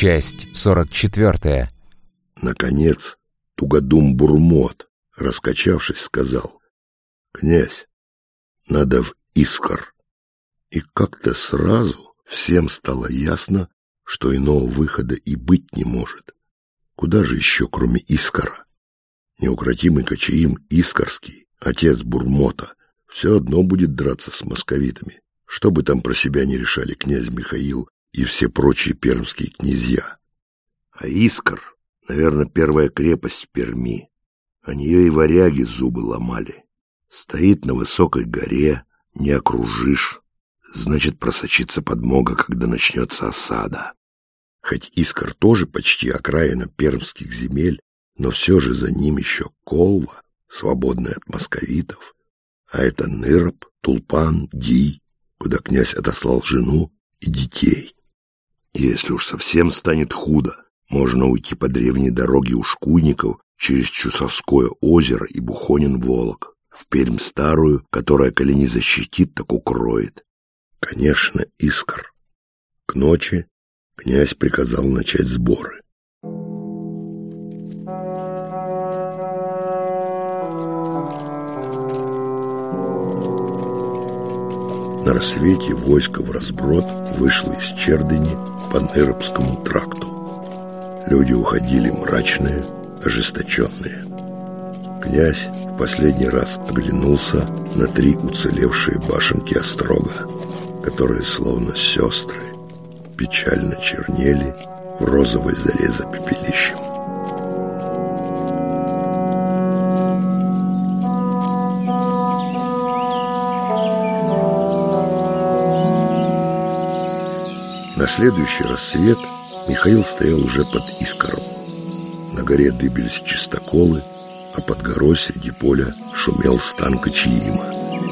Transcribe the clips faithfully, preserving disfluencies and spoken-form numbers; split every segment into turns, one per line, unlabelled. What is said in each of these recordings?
Часть сорок четвертая.
Наконец Тугодум Бурмот, раскачавшись, сказал: «Князь, надо в Искор». И как-то сразу всем стало ясно, что иного выхода и быть не может. Куда же еще, кроме Искора? Неукротимый Кочиим Искорский, отец Бурмота, все одно будет драться с московитами, что бы там про себя не решали князь Михаил и все прочие пермские князья. А Искор, наверное, первая крепость в Перми. О нее и варяги зубы ломали. Стоит на высокой горе, не окружишь. Значит, просочится подмога, когда начнется осада. Хоть Искор тоже почти окраина пермских земель, но все же за ним еще Колва, свободная от московитов. А это Ныроб, Тулпан, Ди, куда князь отослал жену и детей. И если уж совсем станет худо, можно уйти по древней дороге у Шкуйников через Чусовское озеро и Бухонин-Волок, в Пермь старую, которая, коли не защитит, так укроет. Конечно, Искор. К ночи князь приказал начать сборы. На рассвете войско вразброд вышло из Чердыни по Ныробскому тракту. Люди уходили мрачные, ожесточенные. Князь в последний раз оглянулся на три уцелевшие башенки острога, которые, словно сестры, печально чернели в розовой заре за пепелищем. На следующий рассвет Михаил стоял уже под Искором. На горе дыбились чистоколы, а под горой среди поля шумел стан Кочиима.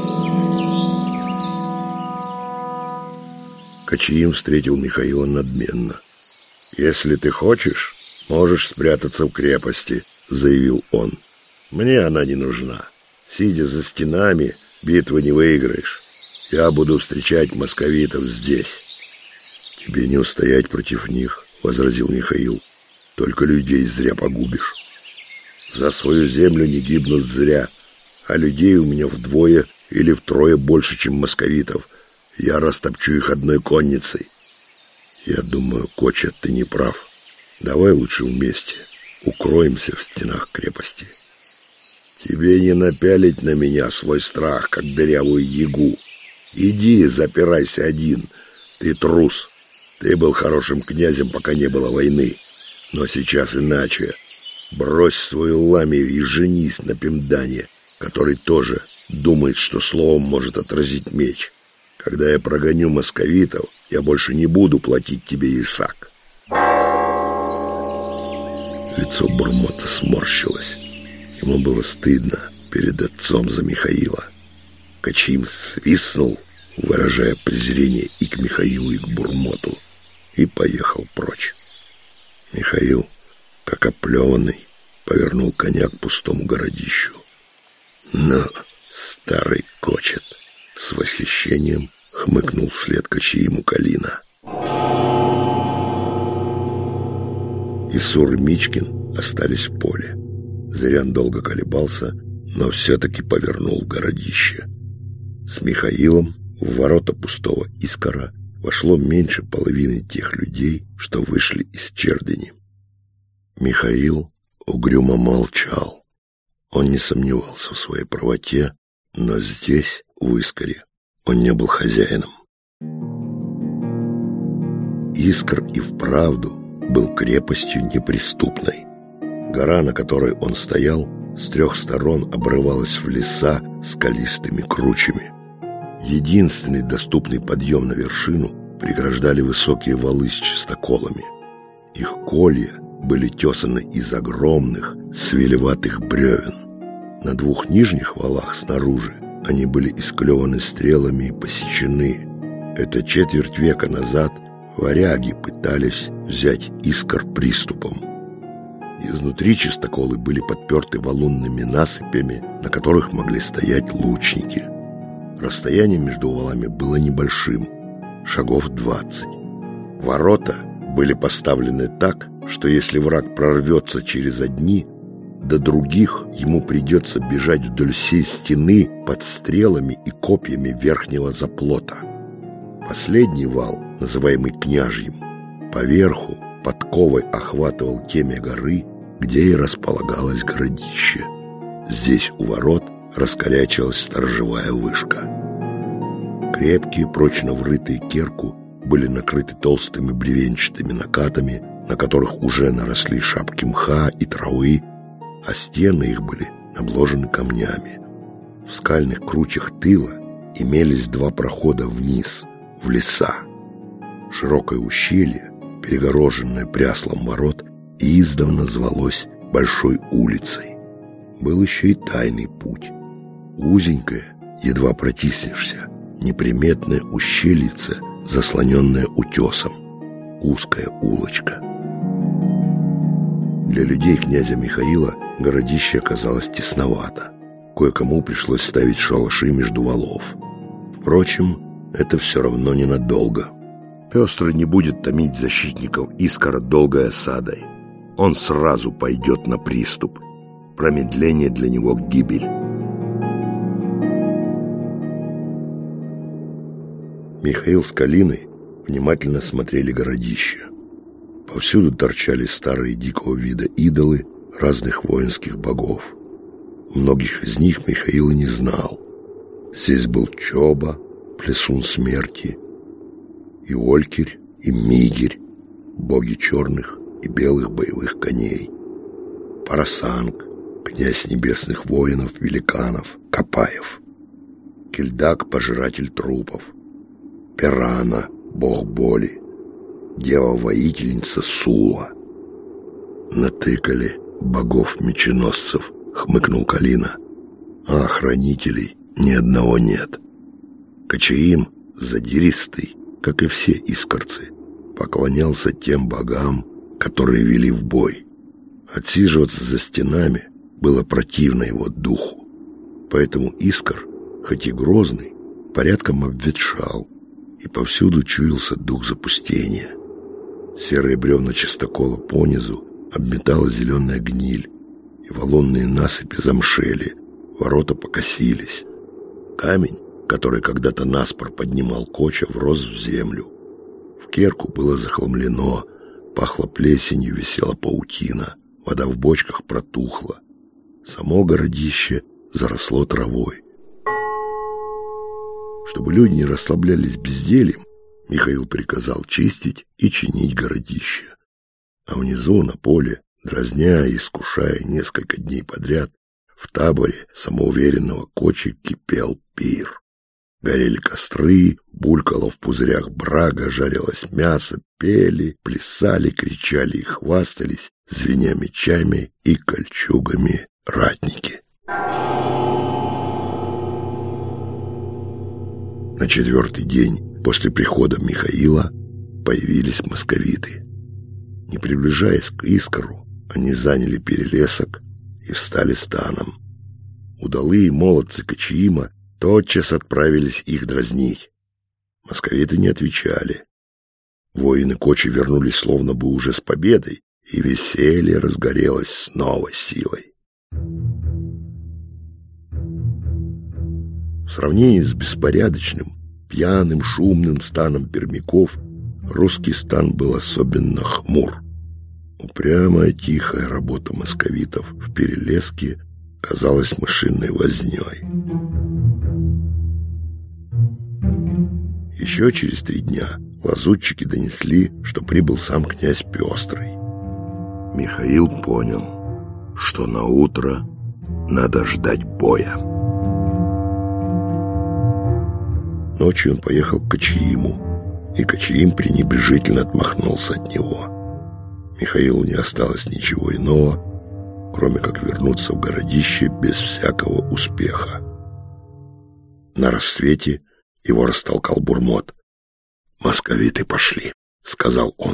Кочиим встретил Михаила надменно. «Если ты хочешь, можешь спрятаться в крепости», — заявил он. «Мне она не нужна. Сидя за стенами, битвы не выиграешь. Я буду встречать московитов здесь». «Тебе не устоять против них», — возразил Михаил. «Только людей зря погубишь». «За свою землю не гибнут зря, а людей у меня вдвое или втрое больше, чем московитов. Я растопчу их одной конницей». «Я думаю, Коча, ты не прав. Давай лучше вместе укроемся в стенах крепости». «Тебе не напялить на меня свой страх, как дырявую ягу. Иди, запирайся один. Ты трус. Ты был хорошим князем, пока не было войны. Но сейчас иначе. Брось свою ламию и женись на Пимдане, который тоже думает, что словом может отразить меч. Когда я прогоню московитов, я больше не буду платить тебе Исаак». Лицо Бурмота сморщилось. Ему было стыдно перед отцом за Михаила. Кочиим свистнул, выражая презрение и к Михаилу, и к Бурмоту, и поехал прочь. Михаил, как оплеванный, повернул коня к пустому городищу. «Ну, старый Кочет!» — с восхищением хмыкнул вслед Кочииму Калина. Исур и Мичкин остались в поле. Зырян долго колебался, но все-таки повернул в городище. С Михаилом в ворота пустого Искора вошло меньше половины тех людей, что вышли из Чердыни. Михаил угрюмо молчал. Он не сомневался в своей правоте, но здесь, в Искоре, он не был хозяином. Искор и вправду был крепостью неприступной. Гора, на которой он стоял, с трех сторон обрывалась в леса скалистыми кручами. Единственный доступный подъем на вершину преграждали высокие валы с чистоколами. Их колья были тесаны из огромных свелеватых бревен. На двух нижних валах снаружи они были исклеваны стрелами и посечены. Это четверть века назад варяги пытались взять Искор приступом. Изнутри чистоколы были подперты валунными насыпями, на которых могли стоять лучники. Расстояние между валами было небольшим, шагов двадцать. Ворота были поставлены так, что если враг прорвется через одни, до других ему придется бежать вдоль всей стены под стрелами и копьями верхнего заплота. Последний вал, называемый Княжьим, поверху подковой охватывал темя горы, где и располагалось городище. Здесь у ворот раскорячилась сторожевая вышка. Крепкие, прочно врытые кирку были накрыты толстыми бревенчатыми накатами, на которых уже наросли шапки мха и травы, а стены их были обложены камнями. В скальных кручах тыла имелись два прохода вниз, в леса. Широкое ущелье, перегороженное пряслом ворот, издавна звалось Большой улицей. Был еще и тайный путь. Узенькое, едва протиснешься, неприметное ущельице, заслоненное утесом. Узкая улочка. Для людей князя Михаила городище оказалось тесновато. Кое-кому пришлось ставить шалаши между валов. Впрочем, это все равно ненадолго. Пестрый не будет томить защитников Искара долгой осадой. Он сразу пойдет на приступ. Промедление для него — гибель. Михаил с Калиной внимательно смотрели городище. Повсюду торчали старые дикого вида идолы разных воинских богов. Многих из них Михаил и не знал. Здесь был Чоба, плесун смерти, и Олькирь, и Мигирь, боги черных и белых боевых коней, Парасанг, князь небесных воинов, великанов, Копаев, Кельдак, пожиратель трупов, Перана, бог боли, дева-воительница Сула. Натыкали богов-меченосцев, хмыкнул Калина, а охранителей ни одного нет. Кочаим, задиристый, как и все искорцы, поклонялся тем богам, которые вели в бой. Отсиживаться за стенами было противно его духу. Поэтому Искор, хоть и грозный, порядком обветшал, и повсюду чуялся дух запустения. Серые бревна чистокола понизу обметала зеленая гниль, и валунные насыпи замшели, ворота покосились. Камень, который когда-то наспор поднимал Коча, врос в землю. В керку было захламлено, пахло плесенью, висела паутина, вода в бочках протухла. Само городище заросло травой. Чтобы люди не расслаблялись бездельем, Михаил приказал чистить и чинить городище. А внизу, на поле, дразня и искушая несколько дней подряд, в таборе самоуверенного Кочи кипел пир. Горели костры, булькало в пузырях брага, жарилось мясо, пели, плясали, кричали и хвастались, звеня мечами и кольчугами ратники. На четвертый день после прихода Михаила появились московиты. Не приближаясь к Искору, они заняли перелесок и встали станом. Удалые молодцы Кочаима тотчас отправились их дразнить. Московиты не отвечали. Воины Кочи вернулись словно бы уже с победой, и веселье разгорелось с новой силой. В сравнении с беспорядочным, пьяным, шумным станом пермяков, русский стан был особенно хмур. Упрямая, тихая работа московитов в перелеске казалась мышиной вознёй. Еще через три дня лазутчики донесли, что прибыл сам князь Пестрый. Михаил понял, что на утро надо ждать боя. Ночью он поехал к Кочаиму, и Кочаим пренебрежительно отмахнулся от него. Михаилу не осталось ничего иного, кроме как вернуться в городище без всякого успеха. На рассвете его растолкал Бурмот. «Московиты пошли», — сказал он.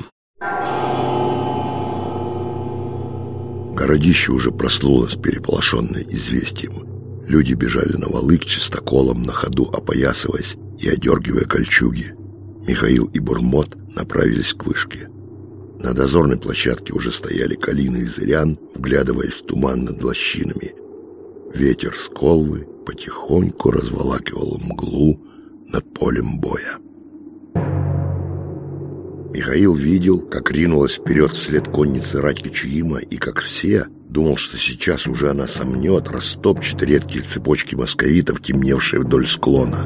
Городище уже проснулось, переполошенное известием. Люди бежали на валы к чистоколам, на ходу опоясываясь и одергивая кольчуги. Михаил и Бурмот направились к вышке. На дозорной площадке уже стояли Калина и Зырян, вглядываясь в туман над лощинами. Ветер с Колвы потихоньку разволакивал мглу над полем боя. Михаил видел, как ринулась вперед вслед конницы рать Кочуима, и как все думал, что сейчас уже она сомнет, растопчет редкие цепочки московитов, темневшие вдоль склона.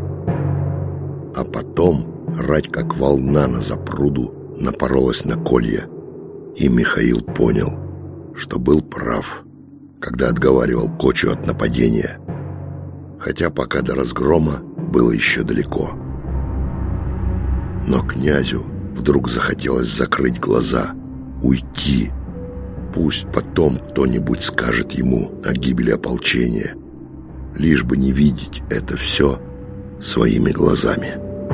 А потом рать, как волна на запруду, напоролась на колья, и Михаил понял, что был прав, когда отговаривал Кочу от нападения, хотя пока до разгрома было еще далеко. Но князю вдруг захотелось закрыть глаза, уйти. Пусть потом кто-нибудь скажет ему о гибели ополчения, лишь бы не видеть это все своими глазами.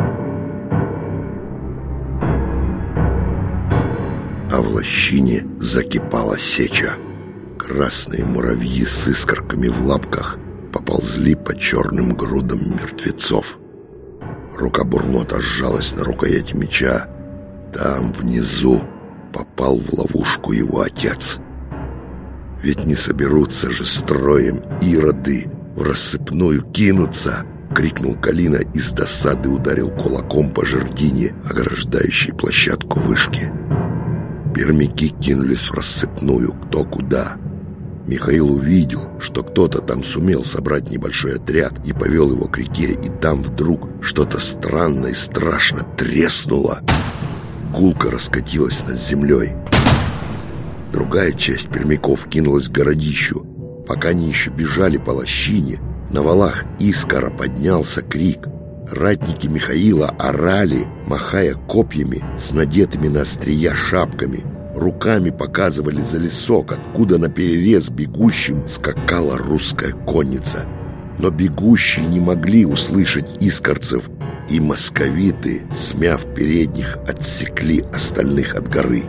А в лощине закипала сеча. Красные муравьи с искорками в лапках поползли по черным грудам мертвецов. Рука Бурмота сжалась на рукоять меча. Там, внизу, попал в ловушку его отец. Ведь не соберутся же строем ироды в рассыпную кинуться, крикнул Калина и с досады ударил кулаком по жердине, ограждающей площадку вышки. Пермяки кинулись в рассыпную, кто куда. Михаил увидел, что кто-то там сумел собрать небольшой отряд и повел его к реке, и там вдруг что-то странное и страшно треснуло. Гулко раскатилась над землей. Другая часть пермяков кинулась к городищу. Пока они еще бежали по лощине, на валах Искора поднялся крик. Ратники Михаила орали, махая копьями с надетыми на острия шапками. Руками показывали за лесок, откуда наперерез бегущим скакала русская конница. Но бегущие не могли услышать искорцев, и московиты, смяв передних, отсекли остальных от горы.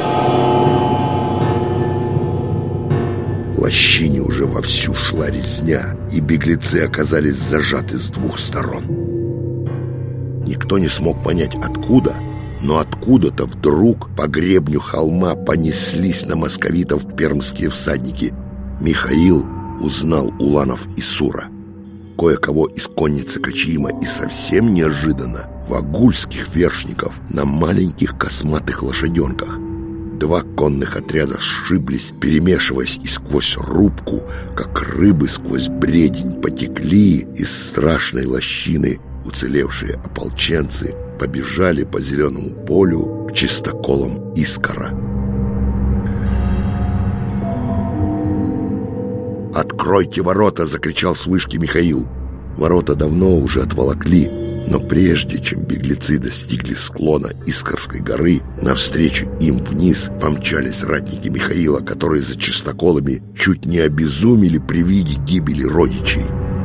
В лощине уже вовсю шла резня, и беглецы оказались зажаты с двух сторон. Никто не смог понять, откуда, но откуда-то вдруг по гребню холма понеслись на московитов пермские всадники. Михаил узнал уланов и Сура, кое-кого из конницы Кочуима и совсем неожиданно вагульских вершников на маленьких косматых лошаденках. Два конных отряда сшиблись, перемешиваясь, и сквозь рубку, как рыбы сквозь бредень, потекли из страшной лощины. Уцелевшие ополченцы побежали по зеленому полю к чистоколам Искора. «Откройте ворота!» — закричал с вышки Михаил. Ворота давно уже отволокли, но прежде чем беглецы достигли склона Искорской горы, навстречу им вниз помчались ратники Михаила, которые за чистоколами чуть не обезумели при виде гибели родичей.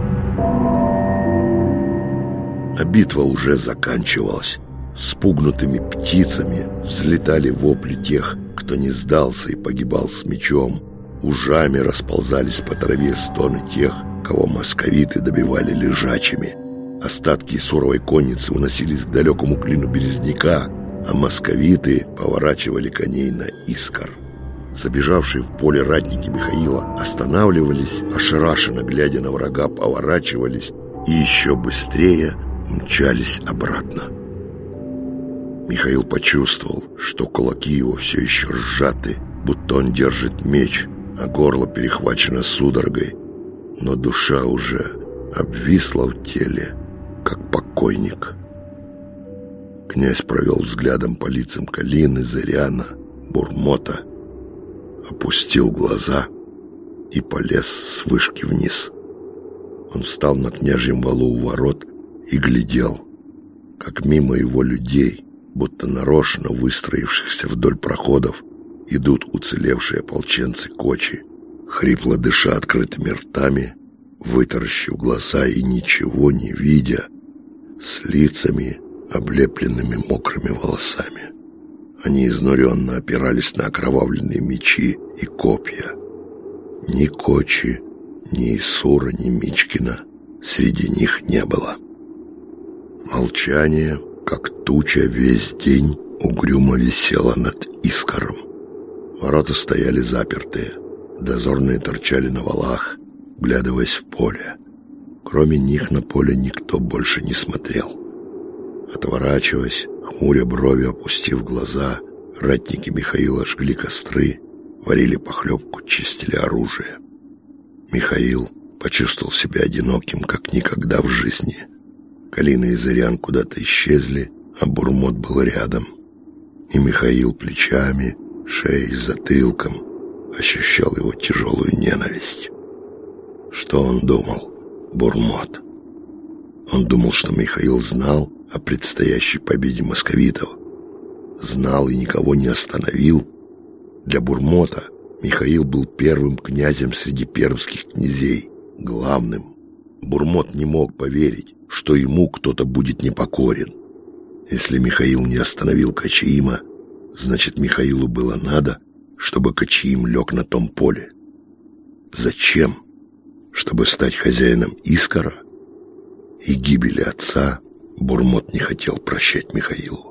А битва уже заканчивалась. Спугнутыми птицами взлетали вопли тех, кто не сдался и погибал с мечом. Ужами расползались по траве стоны тех, кого московиты добивали лежачими. Остатки суровой конницы уносились к далекому клину Березняка, а московиты поворачивали коней на Искор. Забежавшие в поле ратники Михаила останавливались, ошарашенно глядя на врага, поворачивались и еще быстрее мчались обратно. Михаил почувствовал, что кулаки его все еще сжаты, будто он держит меч, а горло перехвачено судорогой, но душа уже обвисла в теле, как покойник. Князь провел взглядом по лицам Калины, Зыряна, Бурмота, опустил глаза и полез с вышки вниз. Он встал на княжьем валу у ворот и глядел, как мимо его людей, будто нарочно выстроившихся вдоль проходов, идут уцелевшие ополченцы Кочи, хрипло дыша открытыми ртами, вытаращив глаза и ничего не видя, с лицами, облепленными мокрыми волосами. Они изнуренно опирались на окровавленные мечи и копья. Ни Кочи, ни Исура, ни Мичкина среди них не было. Молчание, как туча, весь день угрюмо висела над Искором. Ворота стояли запертые, дозорные торчали на валах, вглядываясь в поле. Кроме них на поле никто больше не смотрел. Отворачиваясь, хмуря брови, опустив глаза, ратники Михаила жгли костры, варили похлебку, чистили оружие. Михаил почувствовал себя одиноким, как никогда в жизни. Калина и Зырян куда-то исчезли, а Бурмот был рядом. И Михаил плечами, шеей, затылком ощущал его тяжелую ненависть. Что он думал, Бурмот? Он думал, что Михаил знал о предстоящей победе московитов. Знал и никого не остановил. Для Бурмота Михаил был первым князем среди пермских князей, главным. Бурмот не мог поверить, что ему кто-то будет непокорен. Если Михаил не остановил Кочиима, значит, Михаилу было надо, чтобы Кочиим лег на том поле. Зачем? Чтобы стать хозяином Искора? И гибели отца Бурмот не хотел прощать Михаилу.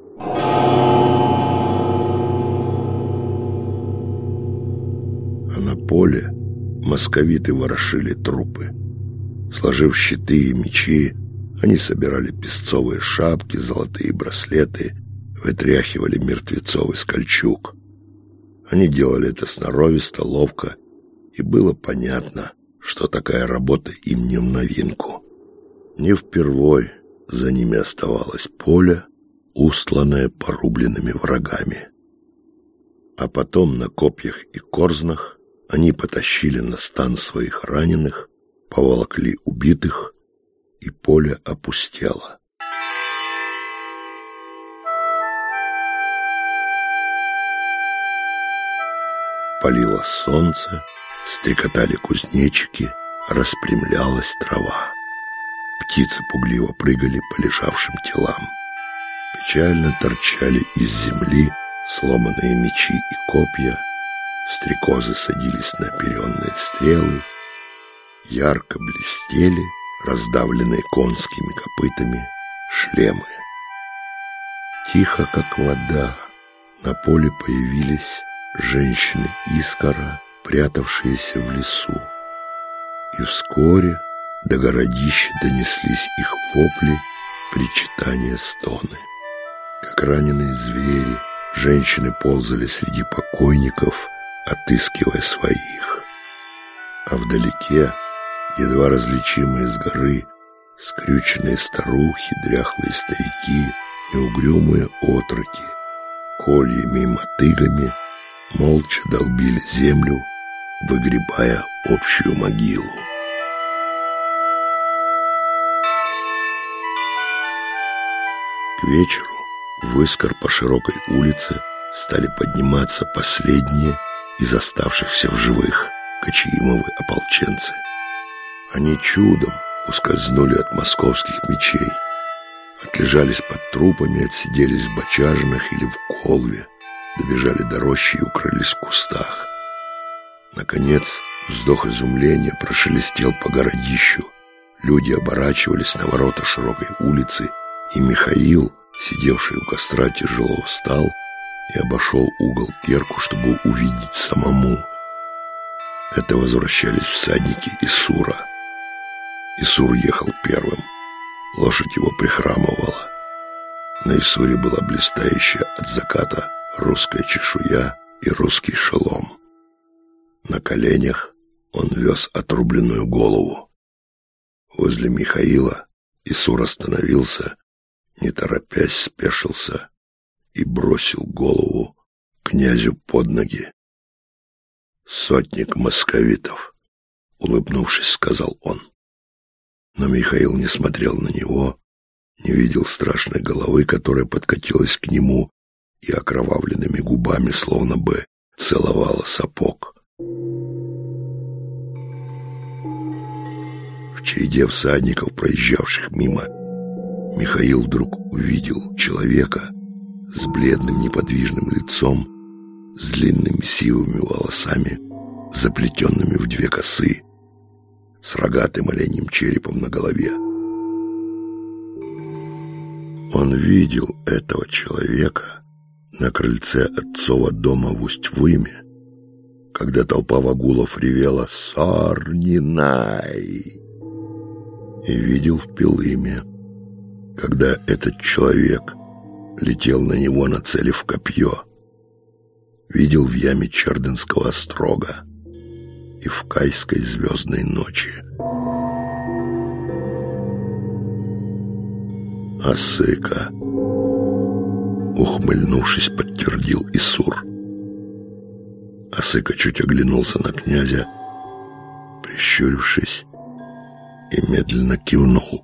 А на поле московиты ворошили трупы. Сложив щиты и мечи, они собирали песцовые шапки, золотые браслеты, вытряхивали мертвецов из кольчуг. Они делали это сноровисто, ловко, и было понятно, что такая работа им не в новинку. Не впервой за ними оставалось поле, устланное порубленными врагами. А потом на копьях и корзнах они потащили на стан своих раненых, поволокли убитых, и поле опустело. Палило солнце, стрекотали кузнечики, распрямлялась трава. Птицы пугливо прыгали по лежавшим телам. Печально торчали из земли сломанные мечи и копья. Стрекозы садились на оперенные стрелы. Ярко блестели раздавленные конскими копытами шлемы. Тихо, как вода, на поле появились женщины Искора, прятавшиеся в лесу. И вскоре до городища донеслись их вопли, причитания, стоны. Как раненые звери, женщины ползали среди покойников, отыскивая своих. А вдалеке, едва различимые с горы, скрюченные старухи, дряхлые старики и угрюмые отроки, кольями и мотыгами молча долбили землю, выгребая общую могилу. К вечеру в Искор по широкой улице стали подниматься последние из оставшихся в живых Кочиимовы ополченцы. Они чудом ускользнули от московских мечей, отлежались под трупами, отсиделись в бочажинах или в колве, добежали до рощи и укрылись в кустах. Наконец, вздох изумления прошелестел по городищу. Люди оборачивались на ворота широкой улицы, и Михаил, сидевший у костра, тяжело встал и обошел угол Терку, чтобы увидеть самому. Это возвращались всадники Исура. Исур ехал первым. Лошадь его прихрамывала. На Исуре была блистающая от заката русская чешуя и русский шелом. На коленях он вез отрубленную голову. Возле Михаила Исур остановился, не торопясь спешился и бросил голову князю под ноги. «Сотник московитов», — улыбнувшись, сказал он. Но Михаил не смотрел на него, не видел страшной головы, которая подкатилась к нему и окровавленными губами словно бы целовала сапог. В череде всадников, проезжавших мимо, Михаил вдруг увидел человека с бледным неподвижным лицом, с длинными сивыми волосами, заплетенными в две косы, с рогатым оленьим черепом на голове. Он видел этого человека на крыльце отцова дома в Усть-Выме, когда толпа вагулов ревела «Сарнинай!», и видел в Пилыме, когда этот человек летел на него, нацелив копье. Видел в яме Чердынского острога и в Кайской звездной ночи. Осыка, ухмыльнувшись, подтвердил Исур. Осыка чуть оглянулся на князя, прищурившись, и медленно кивнул.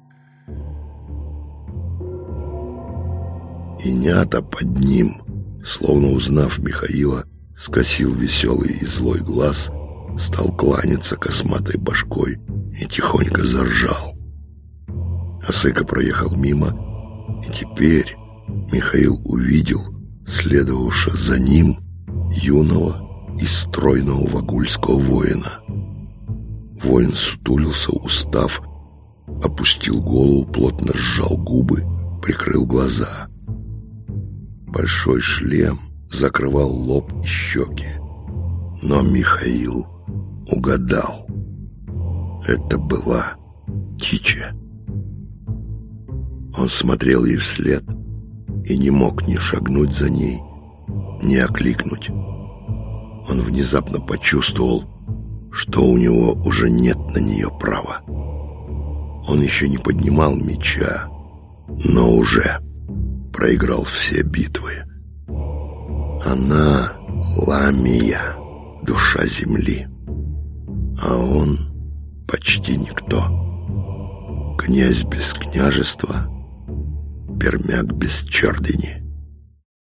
И Нята под ним, словно узнав Михаила, скосил веселый и злой глаз, стал кланяться косматой башкой и тихонько заржал. Осыка проехал мимо, и теперь Михаил увидел следовавшего за ним юного и стройного вагульского воина. Воин сутулился, устав, опустил голову, плотно сжал губы, прикрыл глаза. Большой шлем закрывал лоб и щеки, но Михаил угадал. Это была Тича. Он смотрел ей вслед и не мог ни шагнуть за ней, ни окликнуть. Он внезапно почувствовал, что у него уже нет на нее права. Он еще не поднимал меча, но уже проиграл все битвы. Она Ламия, душа земли, а он почти никто. Князь без княжества, пермяк без чердыни.